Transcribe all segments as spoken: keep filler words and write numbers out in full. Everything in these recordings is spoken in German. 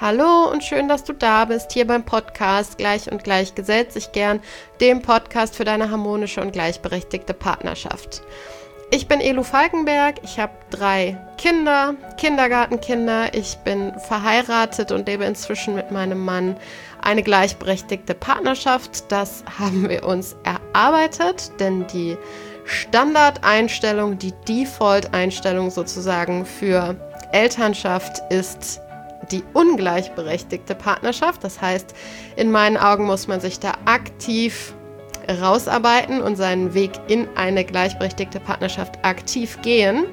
Hallo und schön, dass du da bist, hier beim Podcast Gleich und Gleich gesellt sich gern, dem Podcast für deine harmonische und gleichberechtigte Partnerschaft. Ich bin Elu Falkenberg, ich habe drei Kinder, Kindergartenkinder, ich bin verheiratet und lebe inzwischen mit meinem Mann eine gleichberechtigte Partnerschaft. Das haben wir uns erarbeitet, denn die Standardeinstellung, die Default-Einstellung sozusagen für Elternschaft ist die ungleichberechtigte Partnerschaft. Das heißt, in meinen Augen muss man sich da aktiv rausarbeiten und seinen Weg in eine gleichberechtigte Partnerschaft aktiv gehen.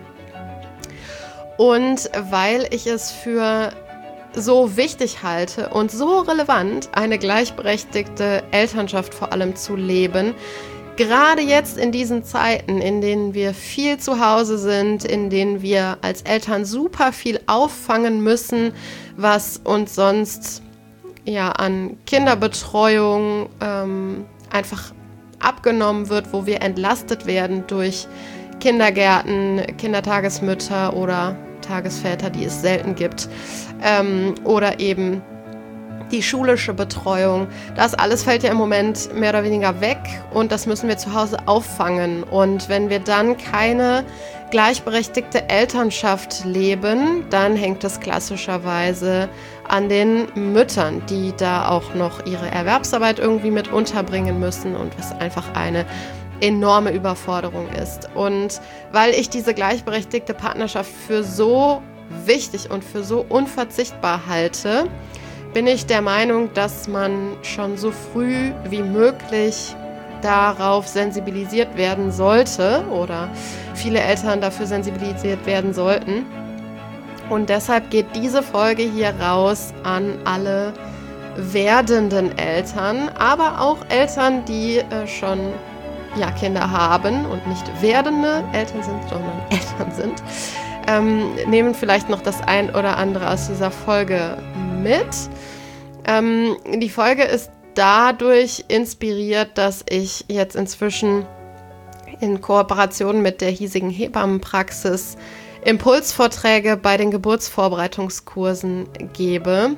Und weil ich es für so wichtig halte und so relevant, eine gleichberechtigte Elternschaft vor allem zu leben, gerade jetzt in diesen Zeiten, in denen wir viel zu Hause sind, in denen wir als Eltern super viel auffangen müssen, was uns sonst ja an Kinderbetreuung ähm, einfach abgenommen wird, wo wir entlastet werden durch Kindergärten, Kindertagesmütter oder Tagesväter, die es selten gibt, ähm, oder eben die schulische Betreuung. Das alles fällt ja im Moment mehr oder weniger weg und das müssen wir zu Hause auffangen. Und wenn wir dann keine gleichberechtigte Elternschaft leben, dann hängt es klassischerweise an den Müttern, die da auch noch ihre Erwerbsarbeit irgendwie mit unterbringen müssen und was einfach eine enorme Überforderung ist. Und weil ich diese gleichberechtigte Partnerschaft für so wichtig und für so unverzichtbar halte, bin ich der Meinung, dass man schon so früh wie möglich darauf sensibilisiert werden sollte oder viele Eltern dafür sensibilisiert werden sollten. Und deshalb geht diese Folge hier raus an alle werdenden Eltern, aber auch Eltern, die äh, schon ja, Kinder haben und nicht werdende Eltern sind, sondern Eltern sind. Ähm, nehmen vielleicht noch das ein oder andere aus dieser Folge mit. Ähm, die Folge ist dadurch inspiriert, dass ich jetzt inzwischen in Kooperation mit der hiesigen Hebammenpraxis Impulsvorträge bei den Geburtsvorbereitungskursen gebe.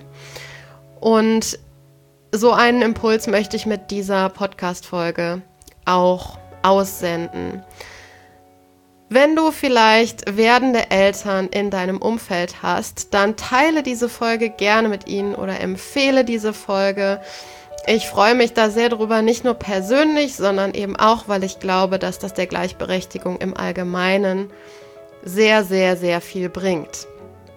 Und so einen Impuls möchte ich mit dieser Podcast-Folge auch aussenden. Wenn du vielleicht werdende Eltern in deinem Umfeld hast, dann teile diese Folge gerne mit ihnen oder empfehle diese Folge. Ich freue mich da sehr drüber, nicht nur persönlich, sondern eben auch, weil ich glaube, dass das der Gleichberechtigung im Allgemeinen sehr, sehr, sehr viel bringt.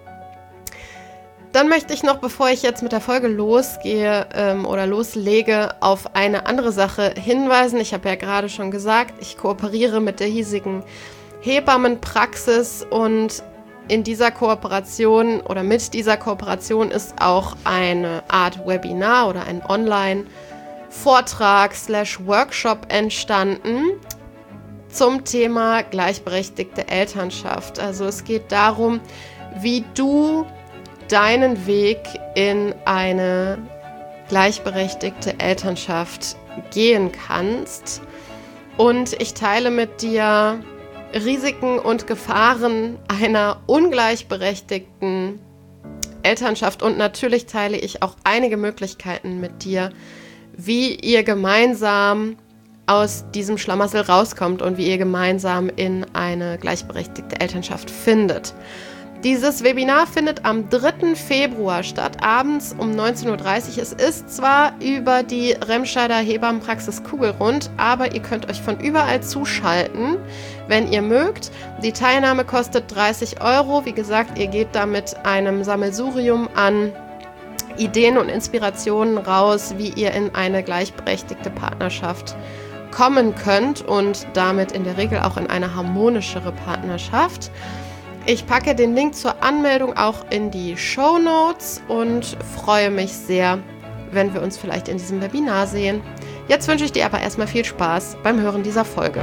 Dann möchte ich noch, bevor ich jetzt mit der Folge losgehe ähm, oder loslege, auf eine andere Sache hinweisen. Ich habe ja gerade schon gesagt, ich kooperiere mit der hiesigen Hebammenpraxis und in dieser Kooperation oder mit dieser Kooperation ist auch eine Art Webinar oder ein Online-Vortrag slash Workshop entstanden zum Thema gleichberechtigte Elternschaft. Also es geht darum, wie du deinen Weg in eine gleichberechtigte Elternschaft gehen kannst. Und ich teile mit dir Risiken und Gefahren einer ungleichberechtigten Elternschaft und natürlich teile ich auch einige Möglichkeiten mit dir, wie ihr gemeinsam aus diesem Schlamassel rauskommt und wie ihr gemeinsam in eine gleichberechtigte Elternschaft findet. Dieses Webinar findet am dritten Februar statt, abends um neunzehn Uhr dreißig. Es ist zwar über die Remscheider Hebammenpraxis Kugelrund, aber ihr könnt euch von überall zuschalten, wenn ihr mögt. Die Teilnahme kostet dreißig Euro. Wie gesagt, ihr geht da mit einem Sammelsurium an Ideen und Inspirationen raus, wie ihr in eine gleichberechtigte Partnerschaft kommen könnt und damit in der Regel auch in eine harmonischere Partnerschaft. Ich packe den Link zur Anmeldung auch in die Shownotes und freue mich sehr, wenn wir uns vielleicht in diesem Webinar sehen. Jetzt wünsche ich dir aber erstmal viel Spaß beim Hören dieser Folge.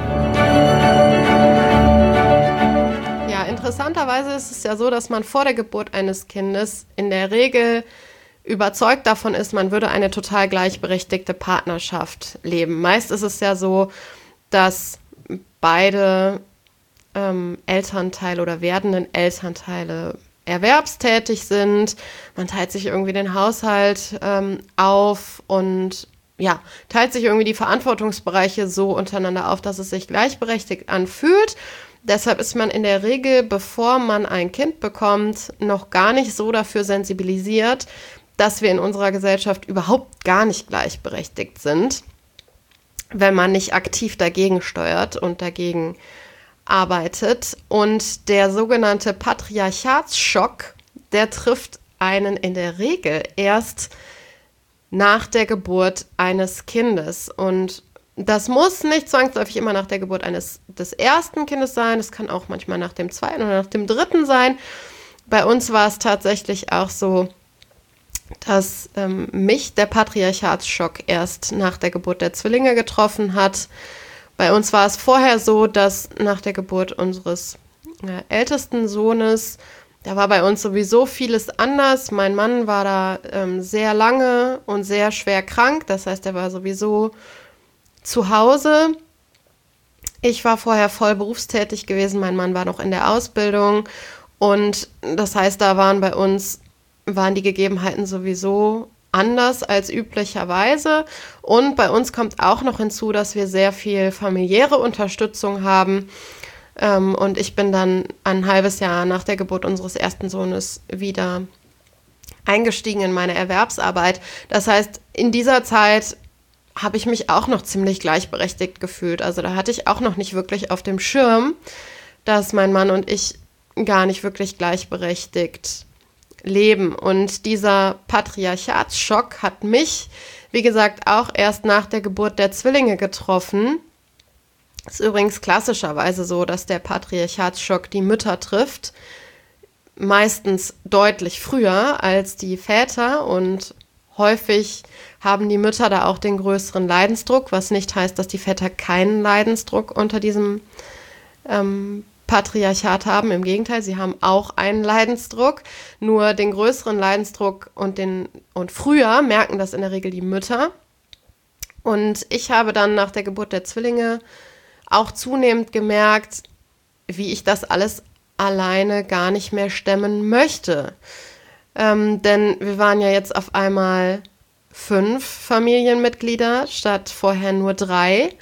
Ja, interessanterweise ist es ja so, dass man vor der Geburt eines Kindes in der Regel überzeugt davon ist, man würde eine total gleichberechtigte Partnerschaft leben. Meist ist es ja so, dass beide ähm, Elternteile oder werdenden Elternteile erwerbstätig sind. Man teilt sich irgendwie den Haushalt ähm, auf und ja, teilt sich irgendwie die Verantwortungsbereiche so untereinander auf, dass es sich gleichberechtigt anfühlt. Deshalb ist man in der Regel, bevor man ein Kind bekommt, noch gar nicht so dafür sensibilisiert, dass wir in unserer Gesellschaft überhaupt gar nicht gleichberechtigt sind, wenn man nicht aktiv dagegen steuert und dagegen arbeitet. Und der sogenannte Patriarchatsschock, der trifft einen in der Regel erst nach der Geburt eines Kindes. Und das muss nicht zwangsläufig immer nach der Geburt eines des ersten Kindes sein. Das kann auch manchmal nach dem zweiten oder nach dem dritten sein. Bei uns war es tatsächlich auch so, dass ähm, mich der Patriarchatsschock erst nach der Geburt der Zwillinge getroffen hat. Bei uns war es vorher so, dass nach der Geburt unseres äh, ältesten Sohnes, da war bei uns sowieso vieles anders. Mein Mann war da ähm, sehr lange und sehr schwer krank. Das heißt, er war sowieso zu Hause. Ich war vorher voll berufstätig gewesen. Mein Mann war noch in der Ausbildung. Und das heißt, da waren bei uns, waren die Gegebenheiten sowieso anders als üblicherweise. Und bei uns kommt auch noch hinzu, dass wir sehr viel familiäre Unterstützung haben. Ähm, und ich bin dann ein halbes Jahr nach der Geburt unseres ersten Sohnes wieder eingestiegen in meine Erwerbsarbeit. Das heißt, in dieser Zeit habe ich mich auch noch ziemlich gleichberechtigt gefühlt. Also da hatte ich auch noch nicht wirklich auf dem Schirm, dass mein Mann und ich gar nicht wirklich gleichberechtigt leben. Und dieser Patriarchatsschock hat mich, wie gesagt, auch erst nach der Geburt der Zwillinge getroffen. Es ist übrigens klassischerweise so, dass der Patriarchatsschock die Mütter trifft, meistens deutlich früher als die Väter, und häufig haben die Mütter da auch den größeren Leidensdruck, was nicht heißt, dass die Väter keinen Leidensdruck unter diesem ähm, Patriarchat haben. Im Gegenteil, sie haben auch einen Leidensdruck, nur den größeren Leidensdruck und, den, und früher merken das in der Regel die Mütter. Und ich habe dann nach der Geburt der Zwillinge auch zunehmend gemerkt, wie ich das alles alleine gar nicht mehr stemmen möchte. Ähm, denn wir waren ja jetzt auf einmal fünf Familienmitglieder statt vorher nur drei.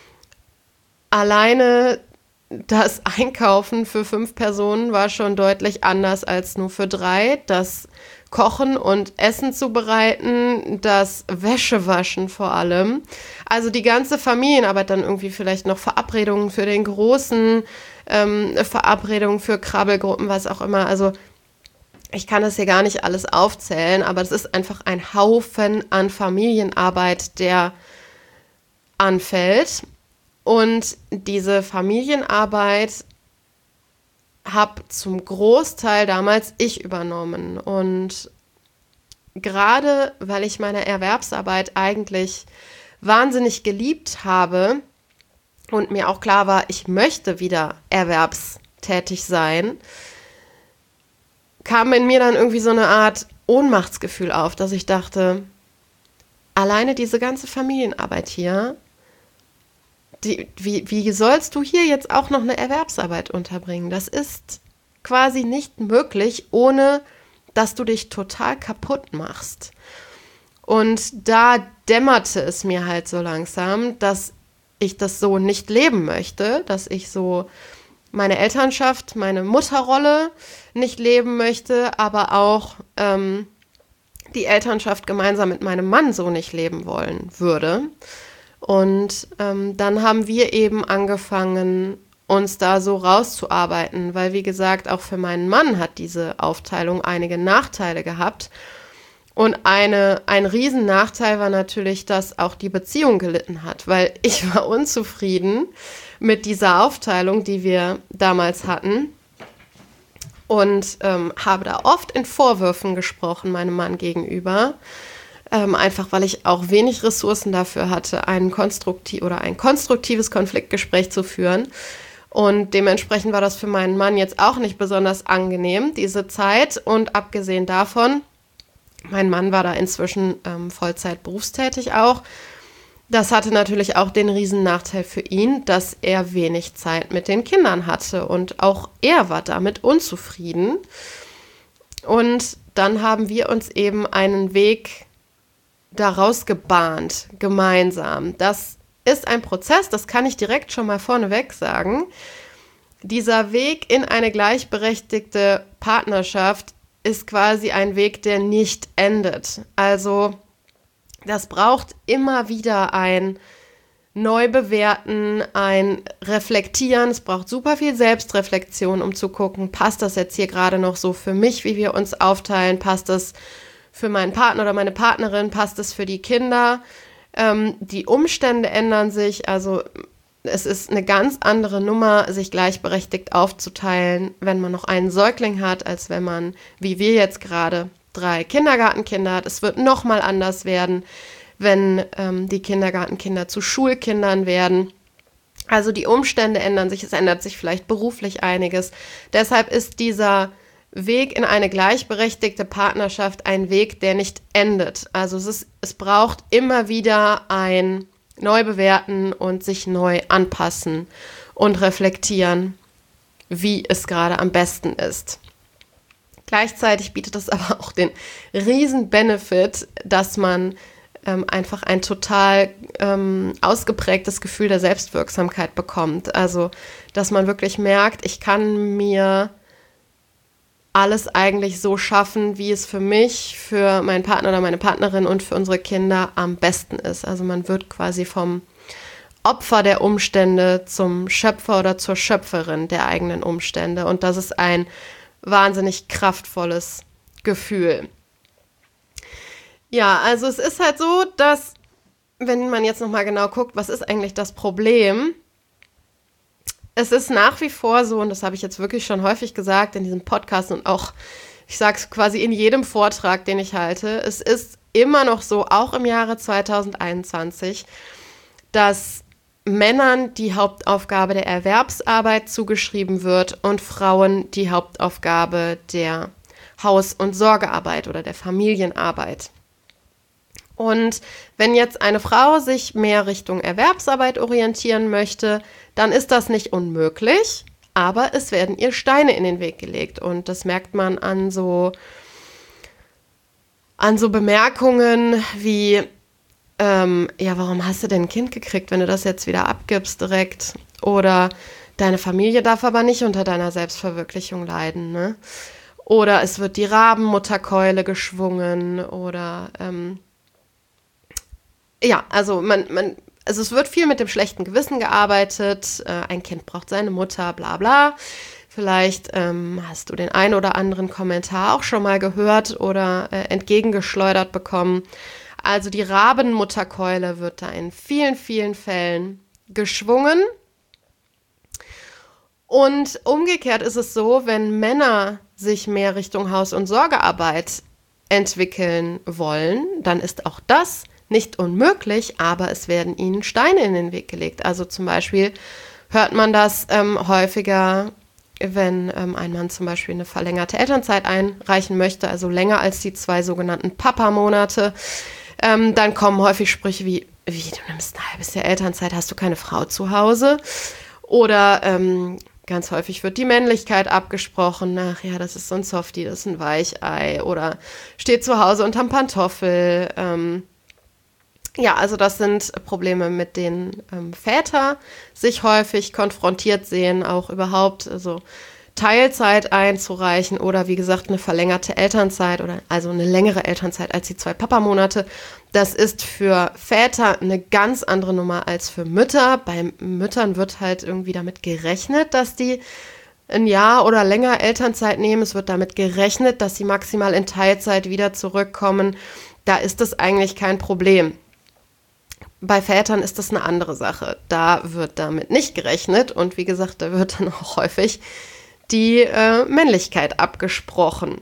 Alleine das Einkaufen für fünf Personen war schon deutlich anders als nur für drei. Das Kochen und Essen zubereiten, das Wäschewaschen vor allem. Also die ganze Familienarbeit, dann irgendwie vielleicht noch Verabredungen für den Großen, ähm, Verabredungen für Krabbelgruppen, was auch immer. Also ich kann das hier gar nicht alles aufzählen, aber es ist einfach ein Haufen an Familienarbeit, der anfällt. Und diese Familienarbeit habe zum Großteil damals ich übernommen. Und gerade weil ich meine Erwerbsarbeit eigentlich wahnsinnig geliebt habe und mir auch klar war, ich möchte wieder erwerbstätig sein, kam in mir dann irgendwie so eine Art Ohnmachtsgefühl auf, dass ich dachte, alleine diese ganze Familienarbeit hier, Die, wie, wie sollst du hier jetzt auch noch eine Erwerbsarbeit unterbringen? Das ist quasi nicht möglich, ohne dass du dich total kaputt machst. Und da dämmerte es mir halt so langsam, dass ich das so nicht leben möchte, dass ich so meine Elternschaft, meine Mutterrolle nicht leben möchte, aber auch ähm, die Elternschaft gemeinsam mit meinem Mann so nicht leben wollen würde. Und ähm, dann haben wir eben angefangen, uns da so rauszuarbeiten, weil, wie gesagt, auch für meinen Mann hat diese Aufteilung einige Nachteile gehabt. Und eine, ein Riesennachteil war natürlich, dass auch die Beziehung gelitten hat, weil ich war unzufrieden mit dieser Aufteilung, die wir damals hatten, und ähm, habe da oft in Vorwürfen gesprochen, meinem Mann gegenüber. Ähm, einfach, weil ich auch wenig Ressourcen dafür hatte, ein konstruktiv oder ein konstruktives Konfliktgespräch zu führen. Und dementsprechend war das für meinen Mann jetzt auch nicht besonders angenehm, diese Zeit. Und abgesehen davon, mein Mann war da inzwischen ähm, Vollzeit berufstätig auch. Das hatte natürlich auch den riesen Nachteil für ihn, dass er wenig Zeit mit den Kindern hatte. Und auch er war damit unzufrieden. Und dann haben wir uns eben einen Weg daraus gebahnt, gemeinsam. Das ist ein Prozess, das kann ich direkt schon mal vorneweg sagen. Dieser Weg in eine gleichberechtigte Partnerschaft ist quasi ein Weg, der nicht endet. Also das braucht immer wieder ein Neubewerten, ein Reflektieren. Es braucht super viel Selbstreflexion, um zu gucken, passt das jetzt hier gerade noch so für mich, wie wir uns aufteilen? Passt das für meinen Partner oder meine Partnerin? Passt das für die Kinder? Ähm, die Umstände ändern sich. Also es ist eine ganz andere Nummer, sich gleichberechtigt aufzuteilen, wenn man noch einen Säugling hat, als wenn man, wie wir jetzt gerade, drei Kindergartenkinder hat. Es wird noch mal anders werden, wenn ähm, die Kindergartenkinder zu Schulkindern werden. Also die Umstände ändern sich, es ändert sich vielleicht beruflich einiges. Deshalb ist dieser Weg in eine gleichberechtigte Partnerschaft ein Weg, der nicht endet. Also es ist, es braucht immer wieder ein Neubewerten und sich neu anpassen und reflektieren, wie es gerade am besten ist. Gleichzeitig bietet es aber auch den riesen Benefit, dass man ähm, einfach ein total ähm, ausgeprägtes Gefühl der Selbstwirksamkeit bekommt. Also, dass man wirklich merkt, ich kann mir alles eigentlich so schaffen, wie es für mich, für meinen Partner oder meine Partnerin und für unsere Kinder am besten ist. Also man wird quasi vom Opfer der Umstände zum Schöpfer oder zur Schöpferin der eigenen Umstände. Und das ist ein wahnsinnig kraftvolles Gefühl. Ja, also es ist halt so, dass, wenn man jetzt nochmal genau guckt, was ist eigentlich das Problem? Es ist nach wie vor so, und das habe ich jetzt wirklich schon häufig gesagt in diesem Podcast und auch, ich sage es quasi in jedem Vortrag, den ich halte, es ist immer noch so, auch im Jahre zweitausendeinundzwanzig, dass Männern die Hauptaufgabe der Erwerbsarbeit zugeschrieben wird und Frauen die Hauptaufgabe der Haus- und Sorgearbeit oder der Familienarbeit. Und wenn jetzt eine Frau sich mehr Richtung Erwerbsarbeit orientieren möchte, dann ist das nicht unmöglich, aber es werden ihr Steine in den Weg gelegt. Und das merkt man an so, an so Bemerkungen wie, ähm, ja, warum hast du denn ein Kind gekriegt, wenn du das jetzt wieder abgibst direkt? Oder deine Familie darf aber nicht unter deiner Selbstverwirklichung leiden, ne? Oder es wird die Rabenmutterkeule geschwungen oder ähm, ja, also man, man, also es wird viel mit dem schlechten Gewissen gearbeitet. Äh, ein Kind braucht seine Mutter, bla bla. Vielleicht ähm, hast du den einen oder anderen Kommentar auch schon mal gehört oder äh, entgegengeschleudert bekommen. Also die Rabenmutterkeule wird da in vielen, vielen Fällen geschwungen. Und umgekehrt ist es so, wenn Männer sich mehr Richtung Haus- und Sorgearbeit entwickeln wollen, dann ist auch das nicht unmöglich, aber es werden ihnen Steine in den Weg gelegt. Also zum Beispiel hört man das ähm, häufiger, wenn ähm, ein Mann zum Beispiel eine verlängerte Elternzeit einreichen möchte, also länger als die zwei sogenannten Papa-Monate. Ähm, dann kommen häufig Sprüche wie, wie, du nimmst ein halbes Jahr Elternzeit, hast du keine Frau zu Hause? Oder ähm, ganz häufig wird die Männlichkeit abgesprochen. Ach ja, das ist so ein Softie, das ist ein Weichei. Oder steht zu Hause unterm Pantoffel. Ähm, Ja, also das sind Probleme, mit denen ähm, Väter sich häufig konfrontiert sehen, auch überhaupt also Teilzeit einzureichen oder wie gesagt eine verlängerte Elternzeit oder also eine längere Elternzeit als die zwei Papamonate. Das ist für Väter eine ganz andere Nummer als für Mütter. Bei Müttern wird halt irgendwie damit gerechnet, dass die ein Jahr oder länger Elternzeit nehmen. Es wird damit gerechnet, dass sie maximal in Teilzeit wieder zurückkommen. Da ist das eigentlich kein Problem. Bei Vätern ist das eine andere Sache. Da wird damit nicht gerechnet und wie gesagt, da wird dann auch häufig die äh, Männlichkeit abgesprochen.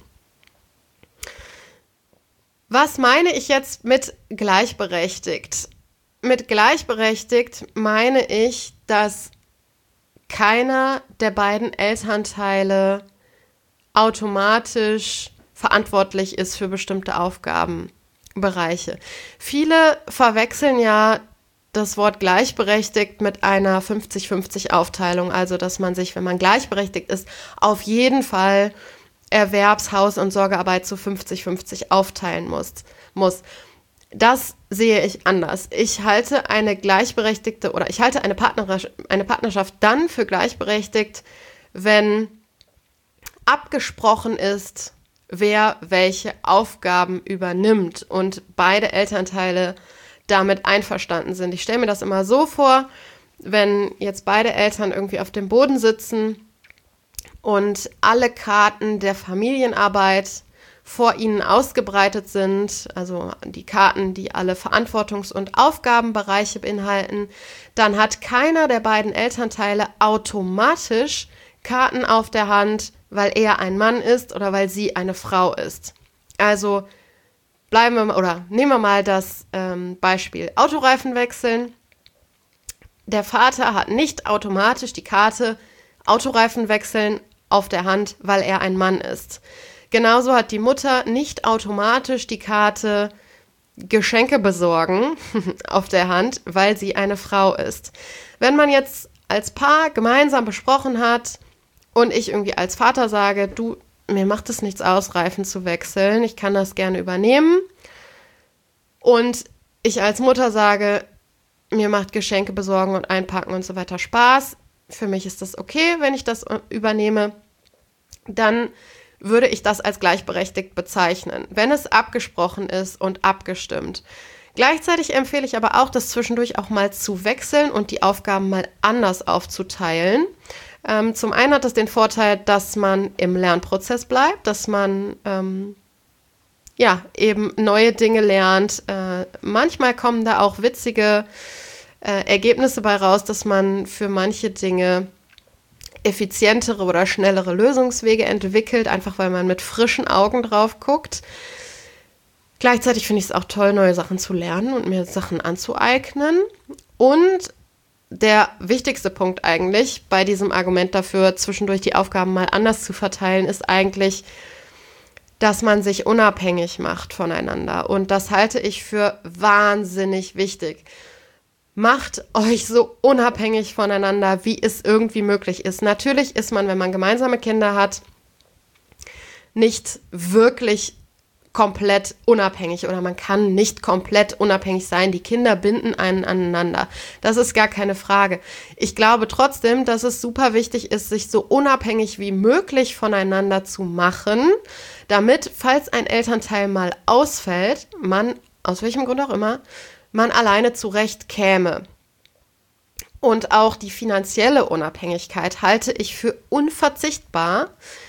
Was meine ich jetzt mit gleichberechtigt? Mit gleichberechtigt meine ich, dass keiner der beiden Elternteile automatisch verantwortlich ist für bestimmte Aufgaben. Bereiche. Viele verwechseln ja das Wort gleichberechtigt mit einer fünfzig fünfzig Aufteilung, also dass man sich, wenn man gleichberechtigt ist, auf jeden Fall Erwerbs-, Haus- und Sorgearbeit zu fünfzig fünfzig aufteilen muss. muss. Das sehe ich anders. Ich halte eine gleichberechtigte oder ich halte eine, Partner, eine Partnerschaft dann für gleichberechtigt, wenn abgesprochen ist, wer welche Aufgaben übernimmt und beide Elternteile damit einverstanden sind. Ich stelle mir das immer so vor, wenn jetzt beide Eltern irgendwie auf dem Boden sitzen und alle Karten der Familienarbeit vor ihnen ausgebreitet sind, also die Karten, die alle Verantwortungs- und Aufgabenbereiche beinhalten, dann hat keiner der beiden Elternteile automatisch Karten auf der Hand, weil er ein Mann ist oder weil sie eine Frau ist. Also bleiben wir mal, oder nehmen wir mal das ähm, Beispiel Autoreifen wechseln. Der Vater hat nicht automatisch die Karte Autoreifen wechseln auf der Hand, weil er ein Mann ist. Genauso hat die Mutter nicht automatisch die Karte Geschenke besorgen auf der Hand, weil sie eine Frau ist. Wenn man jetzt als Paar gemeinsam besprochen hat und ich irgendwie als Vater sage, du, mir macht es nichts aus, Reifen zu wechseln, ich kann das gerne übernehmen. Und ich als Mutter sage, mir macht Geschenke besorgen und einpacken und so weiter Spaß, für mich ist das okay, wenn ich das übernehme, dann würde ich das als gleichberechtigt bezeichnen, wenn es abgesprochen ist und abgestimmt. Gleichzeitig empfehle ich aber auch, das zwischendurch auch mal zu wechseln und die Aufgaben mal anders aufzuteilen. Ähm, zum einen hat das den Vorteil, dass man im Lernprozess bleibt, dass man ähm, ja eben neue Dinge lernt. Äh, manchmal kommen da auch witzige äh, Ergebnisse bei raus, dass man für manche Dinge effizientere oder schnellere Lösungswege entwickelt, einfach weil man mit frischen Augen drauf guckt. Gleichzeitig finde ich es auch toll, neue Sachen zu lernen und mir Sachen anzueignen. Und der wichtigste Punkt eigentlich bei diesem Argument dafür, zwischendurch die Aufgaben mal anders zu verteilen, ist eigentlich, dass man sich unabhängig macht voneinander. Und das halte ich für wahnsinnig wichtig. Macht euch so unabhängig voneinander, wie es irgendwie möglich ist. Natürlich ist man, wenn man gemeinsame Kinder hat, nicht wirklich komplett unabhängig oder man kann nicht komplett unabhängig sein. Die Kinder binden einen aneinander. Das ist gar keine Frage. Ich glaube trotzdem, dass es super wichtig ist, sich so unabhängig wie möglich voneinander zu machen, damit, falls ein Elternteil mal ausfällt, man, aus welchem Grund auch immer, man alleine zurecht käme. Und auch die finanzielle Unabhängigkeit halte ich für unverzichtbar.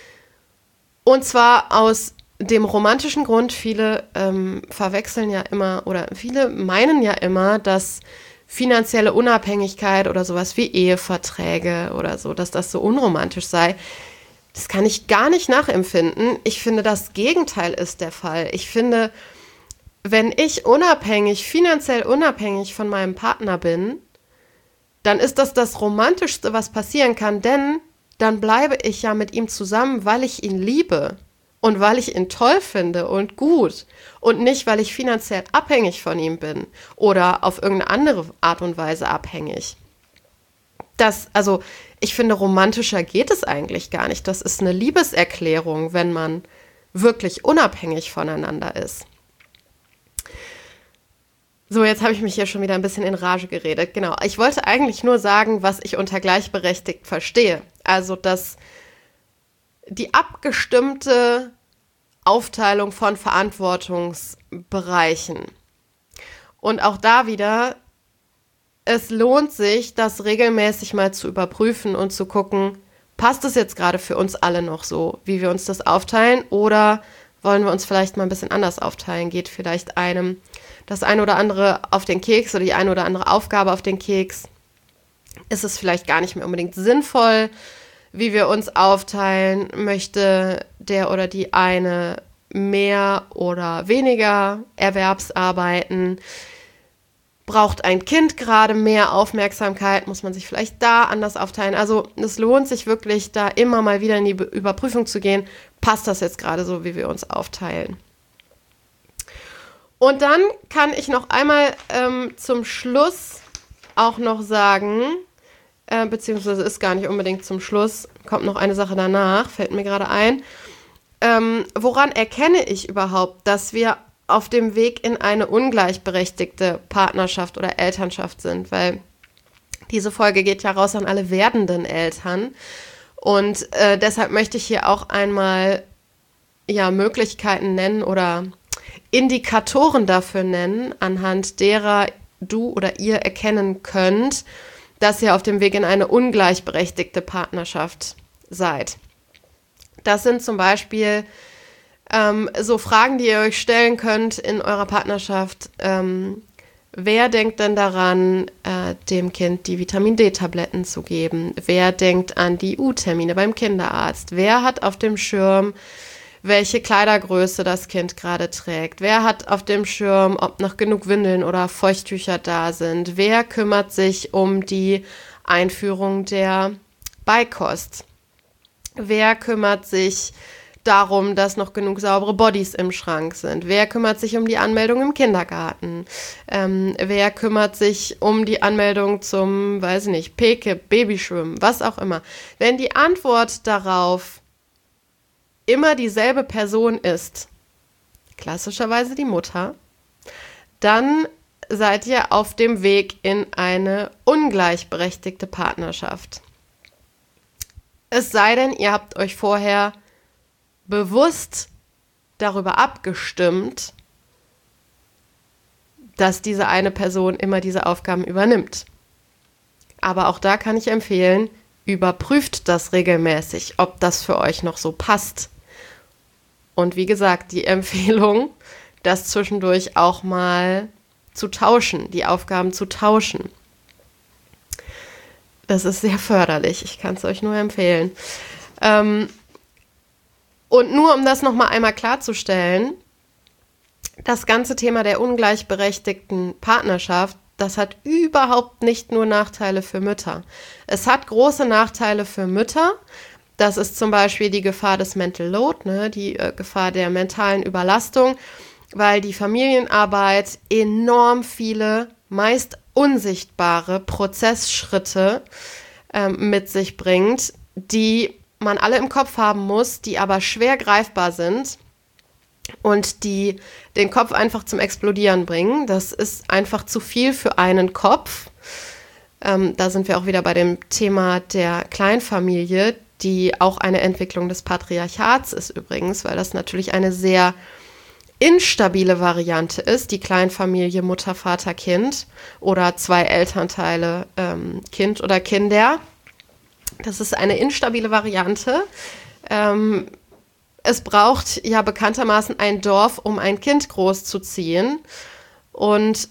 Und zwar aus dem romantischen Grund, viele ähm, verwechseln ja immer oder viele meinen ja immer, dass finanzielle Unabhängigkeit oder sowas wie Eheverträge oder so, dass das so unromantisch sei. Das kann ich gar nicht nachempfinden. Ich finde, das Gegenteil ist der Fall. Ich finde, wenn ich unabhängig, finanziell unabhängig von meinem Partner bin, dann ist das das Romantischste, was passieren kann, denn dann bleibe ich ja mit ihm zusammen, weil ich ihn liebe und weil ich ihn toll finde und gut und nicht, weil ich finanziell abhängig von ihm bin oder auf irgendeine andere Art und Weise abhängig. Das, also ich finde, romantischer geht es eigentlich gar nicht. Das ist eine Liebeserklärung, wenn man wirklich unabhängig voneinander ist. So, jetzt habe ich mich hier schon wieder ein bisschen in Rage geredet. Genau, ich wollte eigentlich nur sagen, was ich unter gleichberechtigt verstehe. Also, dass die abgestimmte Aufteilung von Verantwortungsbereichen. Und auch da wieder, es lohnt sich, das regelmäßig mal zu überprüfen und zu gucken, passt es jetzt gerade für uns alle noch so, wie wir uns das aufteilen, oder wollen wir uns vielleicht mal ein bisschen anders aufteilen? Geht vielleicht einem das ein oder andere auf den Keks oder die eine oder andere Aufgabe auf den Keks? Ist es vielleicht gar nicht mehr unbedingt sinnvoll, wie wir uns aufteilen? Möchte der oder die eine mehr oder weniger Erwerbsarbeiten? Braucht ein Kind gerade mehr Aufmerksamkeit? Muss man sich vielleicht da anders aufteilen? Also es lohnt sich wirklich, da immer mal wieder in die Überprüfung zu gehen. Passt das jetzt gerade so, wie wir uns aufteilen? Und dann kann ich noch einmal ähm, zum Schluss auch noch sagen, äh, beziehungsweise ist gar nicht unbedingt zum Schluss, kommt noch eine Sache danach, fällt mir gerade ein. ähm, woran erkenne ich überhaupt, dass wir auf dem Weg in eine ungleichberechtigte Partnerschaft oder Elternschaft sind? Weil diese Folge geht ja raus an alle werdenden Eltern. Und äh, deshalb möchte ich hier auch einmal ja, Möglichkeiten nennen oder Indikatoren dafür nennen, anhand derer du oder ihr erkennen könnt, dass ihr auf dem Weg in eine ungleichberechtigte Partnerschaft seid. Das sind zum Beispiel ähm, so Fragen, die ihr euch stellen könnt in eurer Partnerschaft. Ähm, wer denkt denn daran, äh, dem Kind die Vitamin-D-Tabletten zu geben? Wer denkt an die U-Termine beim Kinderarzt? Wer hat auf dem Schirm, welche Kleidergröße das Kind gerade trägt? Wer hat auf dem Schirm, ob noch genug Windeln oder Feuchttücher da sind? Wer kümmert sich um die Einführung der Beikost? Wer kümmert sich darum, dass noch genug saubere Bodies im Schrank sind? Wer kümmert sich um die Anmeldung im Kindergarten? Ähm, wer kümmert sich um die Anmeldung zum, weiß ich nicht, P K I P, Babyschwimmen, was auch immer? Wenn die Antwort darauf immer dieselbe Person ist, klassischerweise die Mutter, dann seid ihr auf dem Weg in eine ungleichberechtigte Partnerschaft. Es sei denn, ihr habt euch vorher bewusst darüber abgestimmt, dass diese eine Person immer diese Aufgaben übernimmt. Aber auch da kann ich empfehlen, überprüft das regelmäßig, ob das für euch noch so passt. Und wie gesagt, die Empfehlung, das zwischendurch auch mal zu tauschen, die Aufgaben zu tauschen. Das ist sehr förderlich, ich kann es euch nur empfehlen. Ähm, und nur um das nochmal einmal klarzustellen, das ganze Thema der ungleichberechtigten Partnerschaft, das hat überhaupt nicht nur Nachteile für Mütter. Es hat große Nachteile für Mütter. Das ist zum Beispiel die Gefahr des Mental Load, ne, die äh, Gefahr der mentalen Überlastung, weil die Familienarbeit enorm viele, meist unsichtbare Prozessschritte ähm, mit sich bringt, die man alle im Kopf haben muss, die aber schwer greifbar sind und die den Kopf einfach zum Explodieren bringen. Das ist einfach zu viel für einen Kopf. Ähm, da sind wir auch wieder bei dem Thema der Kleinfamilie, die auch eine Entwicklung des Patriarchats ist übrigens, weil das natürlich eine sehr instabile Variante ist, die Kleinfamilie Mutter, Vater, Kind oder zwei Elternteile, ähm, Kind oder Kinder. Das ist eine instabile Variante. Ähm, es braucht ja bekanntermaßen ein Dorf, um ein Kind großzuziehen. Und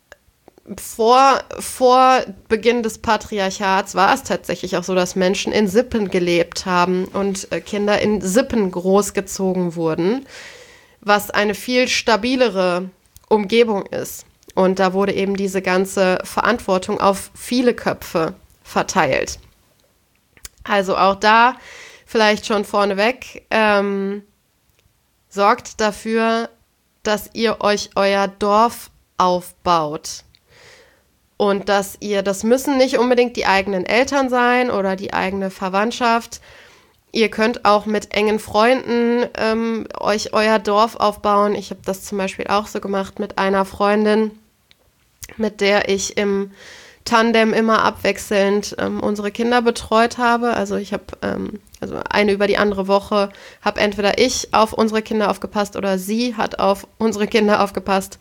Vor, vor Beginn des Patriarchats war es tatsächlich auch so, dass Menschen in Sippen gelebt haben und äh, Kinder in Sippen großgezogen wurden, was eine viel stabilere Umgebung ist. Und da wurde eben diese ganze Verantwortung auf viele Köpfe verteilt. Also auch da vielleicht schon vorneweg, ähm, sorgt dafür, dass ihr euch euer Dorf aufbaut. Und dass ihr, das müssen nicht unbedingt die eigenen Eltern sein oder die eigene Verwandtschaft. Ihr könnt auch mit engen Freunden ähm, euch euer Dorf aufbauen. Ich habe das zum Beispiel auch so gemacht mit einer Freundin, mit der ich im Tandem immer abwechselnd ähm, unsere Kinder betreut habe. Also ich habe ähm, also eine über die andere Woche, habe entweder ich auf unsere Kinder aufgepasst oder sie hat auf unsere Kinder aufgepasst.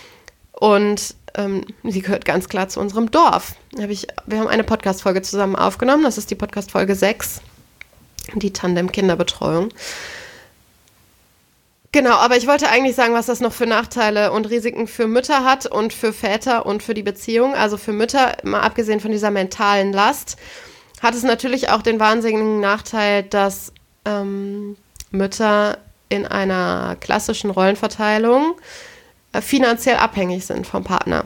Und ähm, sie gehört ganz klar zu unserem Dorf. Hab ich, wir haben eine Podcast-Folge zusammen aufgenommen. Das ist die Podcast-Folge sechs, die Tandem-Kinderbetreuung. Genau, aber ich wollte eigentlich sagen, was das noch für Nachteile und Risiken für Mütter hat und für Väter und für die Beziehung. Also für Mütter, mal abgesehen von dieser mentalen Last, hat es natürlich auch den wahnsinnigen Nachteil, dass ähm, Mütter in einer klassischen Rollenverteilung finanziell abhängig sind vom Partner,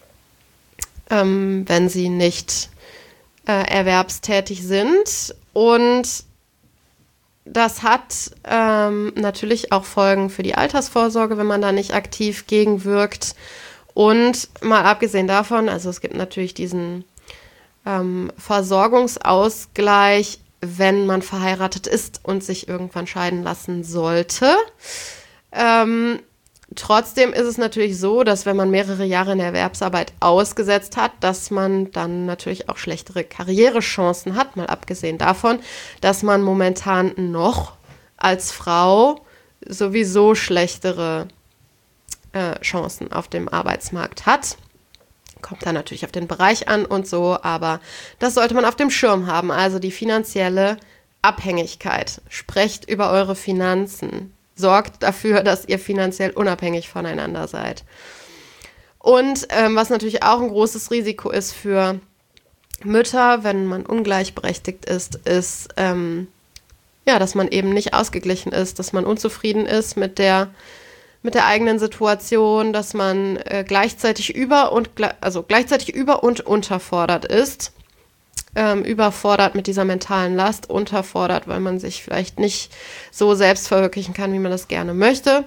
ähm, wenn sie nicht äh, erwerbstätig sind. Und das hat ähm, natürlich auch Folgen für die Altersvorsorge, wenn man da nicht aktiv gegenwirkt. Und mal abgesehen davon, also es gibt natürlich diesen ähm, Versorgungsausgleich wenn man verheiratet ist und sich irgendwann scheiden lassen sollte. Ähm, trotzdem ist es natürlich so, dass wenn man mehrere Jahre in der Erwerbsarbeit ausgesetzt hat, dass man dann natürlich auch schlechtere Karrierechancen hat, mal abgesehen davon, dass man momentan noch als Frau sowieso schlechtere äh, Chancen auf dem Arbeitsmarkt hat. Kommt dann natürlich auf den Bereich an und so, aber das sollte man auf dem Schirm haben. Also die finanzielle Abhängigkeit. Sprecht über eure Finanzen. Sorgt dafür, dass ihr finanziell unabhängig voneinander seid. Und ähm, was natürlich auch ein großes Risiko ist für Mütter, wenn man ungleichberechtigt ist, ist, ähm, ja, dass man eben nicht ausgeglichen ist, dass man unzufrieden ist mit der mit der eigenen Situation, dass man äh, gleichzeitig über und also gleichzeitig über und unterfordert ist, ähm, überfordert mit dieser mentalen Last, unterfordert, weil man sich vielleicht nicht so selbst verwirklichen kann, wie man das gerne möchte.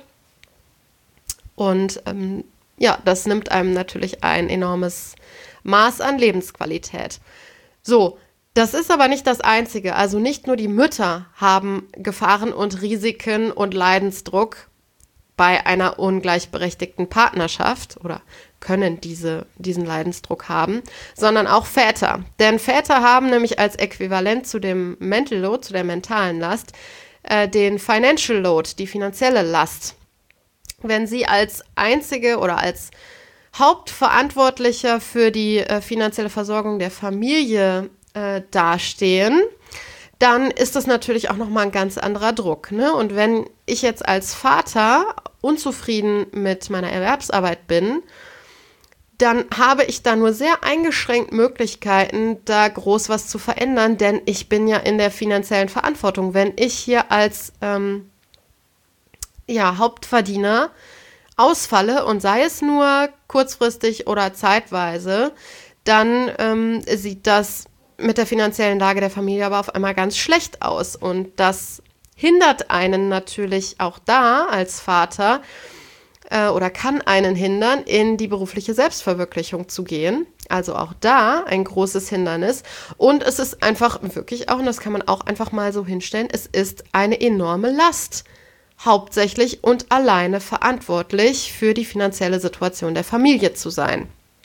Und ähm, ja, das nimmt einem natürlich ein enormes Maß an Lebensqualität. So, das ist aber nicht das Einzige. Also nicht nur die Mütter haben Gefahren und Risiken und Leidensdruck bei einer ungleichberechtigten Partnerschaft oder können diese, diesen Leidensdruck haben, sondern auch Väter. Denn Väter haben nämlich als Äquivalent zu dem Mental Load, zu der mentalen Last, äh, den Financial Load, die finanzielle Last. Wenn sie als einzige oder als Hauptverantwortlicher für die äh, finanzielle Versorgung der Familie äh, dastehen, dann ist das natürlich auch nochmal ein ganz anderer Druck, ne? Und wenn ich jetzt als Vater unzufrieden mit meiner Erwerbsarbeit bin, dann habe ich da nur sehr eingeschränkt Möglichkeiten, da groß was zu verändern, denn ich bin ja in der finanziellen Verantwortung. Wenn ich hier als ähm, ja, Hauptverdiener ausfalle und sei es nur kurzfristig oder zeitweise, dann ähm, sieht das mit der finanziellen Lage der Familie aber auf einmal ganz schlecht aus. Und das hindert einen natürlich auch da als Vater äh, oder kann einen hindern, in die berufliche Selbstverwirklichung zu gehen. Also auch da ein großes Hindernis. Und es ist einfach wirklich auch, und das kann man auch einfach mal so hinstellen, es ist eine enorme Last, hauptsächlich und alleine verantwortlich für die finanzielle Situation der Familie zu sein.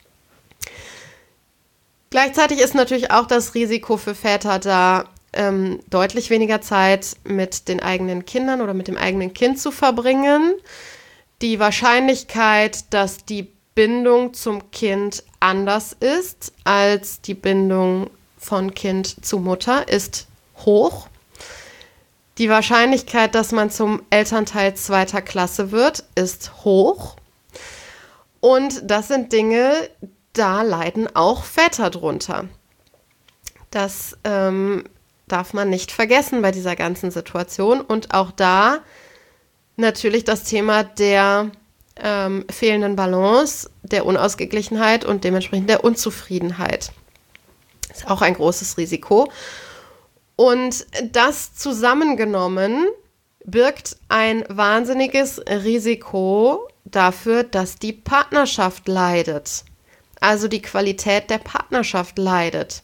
Gleichzeitig ist natürlich auch das Risiko für Väter da, ähm, deutlich weniger Zeit mit den eigenen Kindern oder mit dem eigenen Kind zu verbringen. Die Wahrscheinlichkeit, dass die Bindung zum Kind anders ist als die Bindung von Kind zu Mutter, ist hoch. Die Wahrscheinlichkeit, dass man zum Elternteil zweiter Klasse wird, ist hoch. Und das sind Dinge, da leiden auch Väter drunter. Das ähm, darf man nicht vergessen bei dieser ganzen Situation. Und auch da natürlich das Thema der ähm, fehlenden Balance, der Unausgeglichenheit und dementsprechend der Unzufriedenheit. Ist auch ein großes Risiko. Und das zusammengenommen birgt ein wahnsinniges Risiko dafür, dass die Partnerschaft leidet. Also die Qualität der Partnerschaft leidet.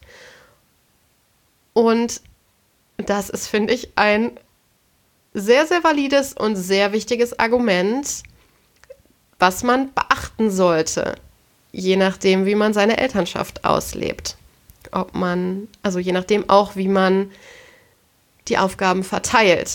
Und das ist, finde ich, ein sehr, sehr valides und sehr wichtiges Argument, was man beachten sollte, je nachdem, wie man seine Elternschaft auslebt. Ob man, also je nachdem auch, wie man die Aufgaben verteilt.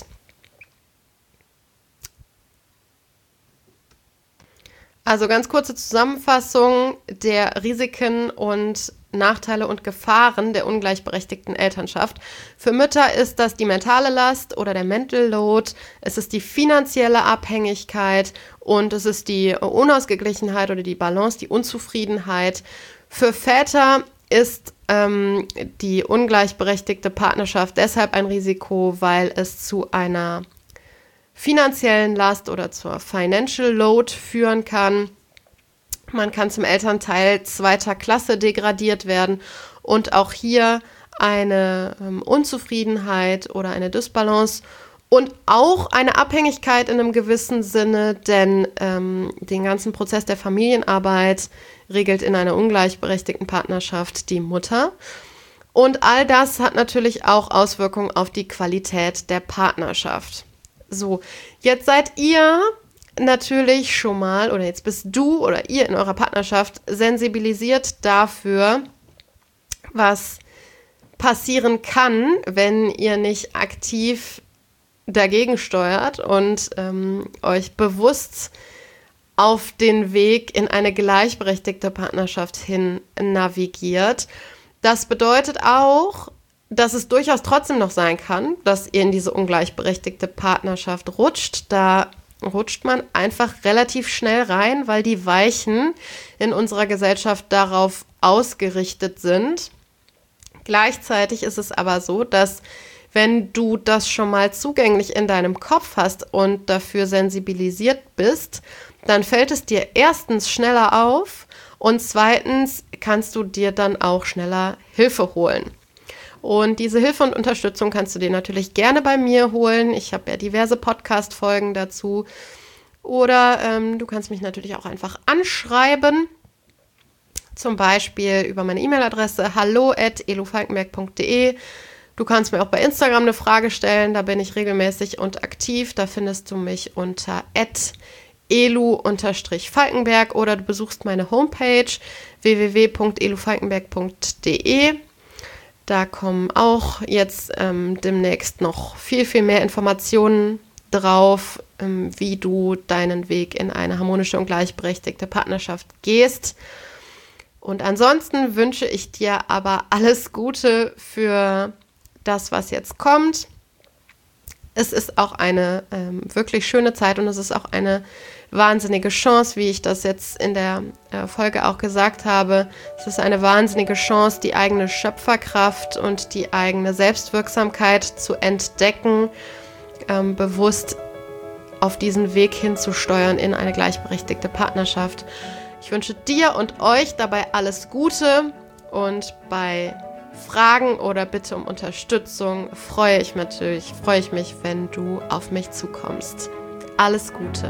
Also ganz kurze Zusammenfassung der Risiken und Nachteile und Gefahren der ungleichberechtigten Elternschaft. Für Mütter ist das die mentale Last oder der Mental Load, es ist die finanzielle Abhängigkeit und es ist die Unausgeglichenheit oder die Balance, die Unzufriedenheit. Für Väter ist ähm, die ungleichberechtigte Partnerschaft deshalb ein Risiko, weil es zu einer finanziellen Last oder zur Financial Load führen kann. Man kann zum Elternteil zweiter Klasse degradiert werden und auch hier eine ähm, Unzufriedenheit oder eine Dysbalance und auch eine Abhängigkeit in einem gewissen Sinne, denn ähm, den ganzen Prozess der Familienarbeit regelt in einer ungleichberechtigten Partnerschaft die Mutter. Und all das hat natürlich auch Auswirkungen auf die Qualität der Partnerschaft. So, jetzt seid ihr natürlich schon mal, oder jetzt bist du oder ihr in eurer Partnerschaft sensibilisiert dafür, was passieren kann, wenn ihr nicht aktiv dagegen steuert und ähm, euch bewusst auf den Weg in eine gleichberechtigte Partnerschaft hin navigiert. Das bedeutet auch, dass es durchaus trotzdem noch sein kann, dass ihr in diese ungleichberechtigte Partnerschaft rutscht. Da rutscht man einfach relativ schnell rein, weil die Weichen in unserer Gesellschaft darauf ausgerichtet sind. Gleichzeitig ist es aber so, dass wenn du das schon mal zugänglich in deinem Kopf hast und dafür sensibilisiert bist, dann fällt es dir erstens schneller auf und zweitens kannst du dir dann auch schneller Hilfe holen. Und diese Hilfe und Unterstützung kannst du dir natürlich gerne bei mir holen. Ich habe ja diverse Podcast-Folgen dazu. Oder ähm, du kannst mich natürlich auch einfach anschreiben. Zum Beispiel über meine E-Mail-Adresse hallo at elofalkenberg punkt de. Du kannst mir auch bei Instagram eine Frage stellen, da bin ich regelmäßig und aktiv. Da findest du mich unter at elu-falkenberg oder du besuchst meine Homepage w w w punkt elofalkenberg punkt de. Da kommen auch jetzt ähm, demnächst noch viel, viel mehr Informationen drauf, ähm, wie du deinen Weg in eine harmonische und gleichberechtigte Partnerschaft gehst. Und ansonsten wünsche ich dir aber alles Gute für das, was jetzt kommt. Es ist auch eine ähm, wirklich schöne Zeit und es ist auch eine wahnsinnige Chance, wie ich das jetzt in der äh, Folge auch gesagt habe. Es ist eine wahnsinnige Chance, die eigene Schöpferkraft und die eigene Selbstwirksamkeit zu entdecken, ähm, bewusst auf diesen Weg hinzusteuern in eine gleichberechtigte Partnerschaft. Ich wünsche dir und euch dabei alles Gute und bei Fragen oder Bitte um Unterstützung freue ich natürlich, freue ich mich, wenn du auf mich zukommst. Alles Gute.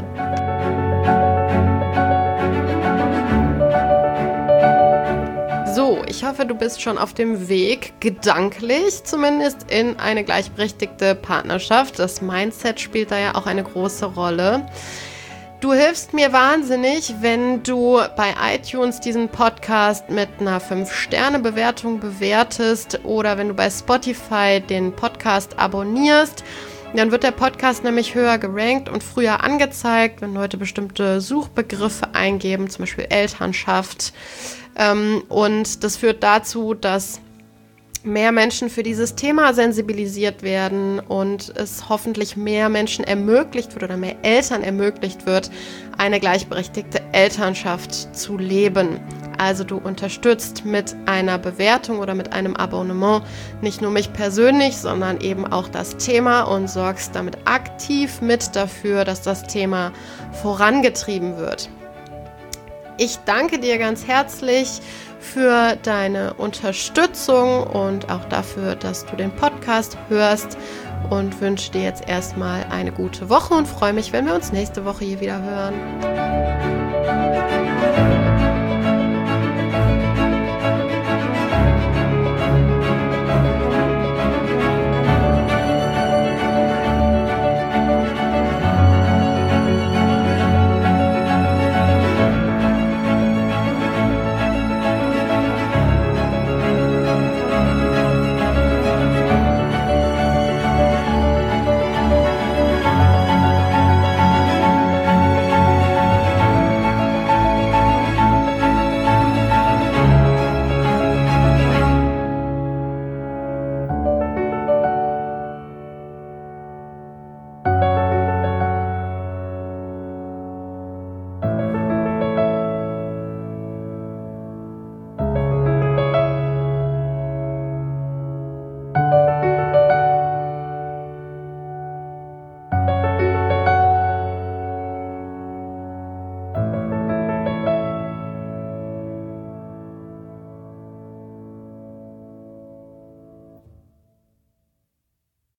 So, ich hoffe, du bist schon auf dem Weg, gedanklich zumindest, in eine gleichberechtigte Partnerschaft. Das Mindset spielt da ja auch eine große Rolle. Du hilfst mir wahnsinnig, wenn du bei iTunes diesen Podcast mit einer fünf Sterne Bewertung bewertest oder wenn du bei Spotify den Podcast abonnierst. Dann wird der Podcast nämlich höher gerankt und früher angezeigt, wenn Leute bestimmte Suchbegriffe eingeben, zum Beispiel Elternschaft. Und das führt dazu, dass mehr Menschen für dieses Thema sensibilisiert werden und es hoffentlich mehr Menschen ermöglicht wird oder mehr Eltern ermöglicht wird, eine gleichberechtigte Elternschaft zu leben. Also du unterstützt mit einer Bewertung oder mit einem Abonnement nicht nur mich persönlich, sondern eben auch das Thema und sorgst damit aktiv mit dafür, dass das Thema vorangetrieben wird. Ich danke dir ganz herzlich für deine Unterstützung und auch dafür, dass du den Podcast hörst und wünsche dir jetzt erstmal eine gute Woche und freue mich, wenn wir uns nächste Woche hier wieder hören.